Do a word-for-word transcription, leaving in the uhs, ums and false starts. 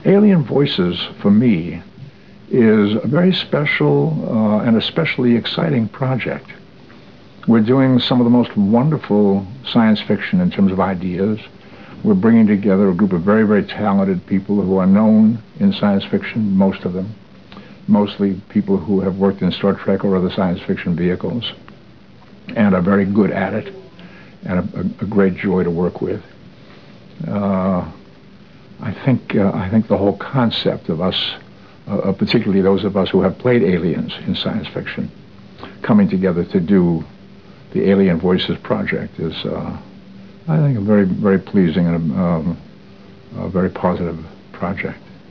Alien Voices, for me, is a very special uh, and especially exciting project. We're doing some of the most wonderful science fiction in terms of ideas. We're bringing together a group of very, very talented people who are known in science fiction, most of them, mostly people who have worked in Star Trek or other science fiction vehicles, and are very good at it, and a, a, a great joy to work with. Uh, I think uh, I think the whole concept of us, uh, particularly those of us who have played aliens in science fiction, coming together to do the Alien Voices project is, uh, I think, a very, very pleasing and a, um, a very positive project.